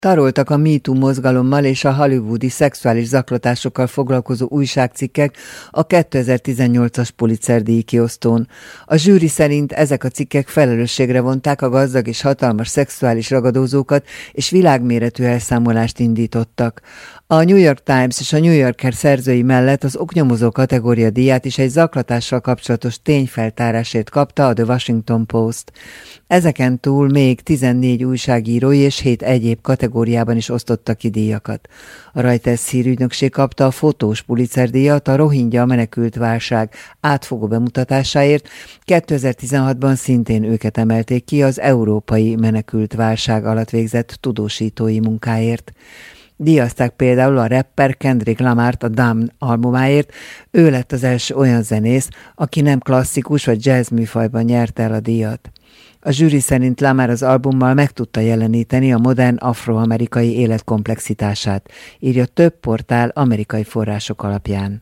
Taroltak a MeToo mozgalommal és a hollywoodi szexuális zaklatásokkal foglalkozó újságcikkek a 2018-as Pulitzer-díj kiosztón. A zsűri szerint ezek a cikkek felelősségre vonták a gazdag és hatalmas szexuális ragadozókat, és világméretű elszámolást indítottak. A New York Times és a New Yorker szerzői mellett az oknyomozó kategória díját is egy zaklatással kapcsolatos tényfeltárásért kapta a The Washington Post. Ezeken túl még 14 újságírói és 7 egyéb kategóriában is osztottak ki díjakat. A Reuters hírügynökség kapta a fotós Pulitzer-díjat a rohingya menekült válság átfogó bemutatásáért, 2016-ban szintén őket emelték ki az európai menekült válság alatt végzett tudósítói munkáért. Díjazták például a rapper Kendrick Lamart a Damn albumáért, ő lett az első olyan zenész, aki nem klasszikus vagy jazz műfajban nyerte el a díjat. A zsűri szerint Lamar az albummal meg tudta jeleníteni a modern afroamerikai élet komplexitását, írja több portál amerikai források alapján.